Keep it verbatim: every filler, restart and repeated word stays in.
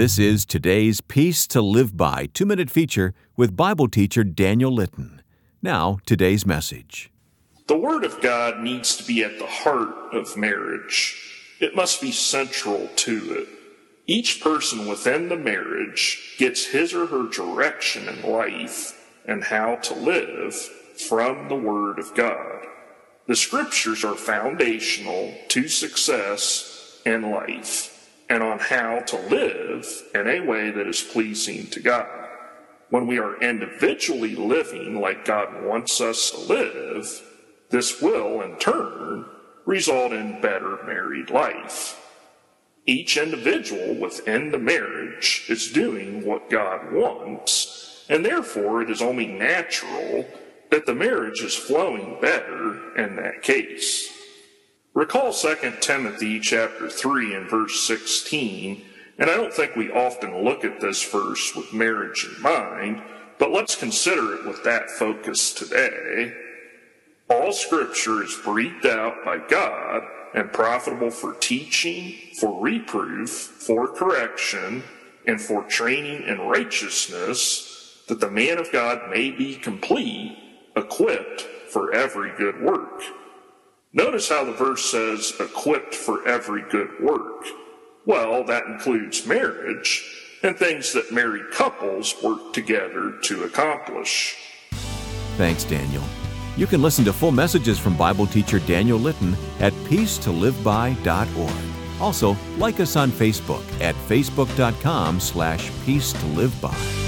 This is today's Peace to Live By two-minute feature with Bible teacher Daniel Litton. Now, today's message. The Word of God needs to be at the heart of marriage. It must be central to it. Each person within the marriage gets his or her direction in life and how to live from the Word of God. The Scriptures are foundational to success in life and on how to live in a way that is pleasing to God. When we are individually living like God wants us to live, this will, in turn, result in better married life. Each individual within the marriage is doing what God wants, and therefore it is only natural that the marriage is flowing better in that case. Recall Second Timothy chapter three and verse sixteen, and I don't think we often look at this verse with marriage in mind, but let's consider it with that focus today. All Scripture is breathed out by God and profitable for teaching, for reproof, for correction, and for training in righteousness, that the man of God may be complete, equipped for every good work. Notice how the verse says, equipped for every good work. Well, that includes marriage and things that married couples work together to accomplish. Thanks, Daniel. You can listen to full messages from Bible teacher Daniel Litton at peace to live by dot org. Also, like us on Facebook at facebook dot com slash peace to live by.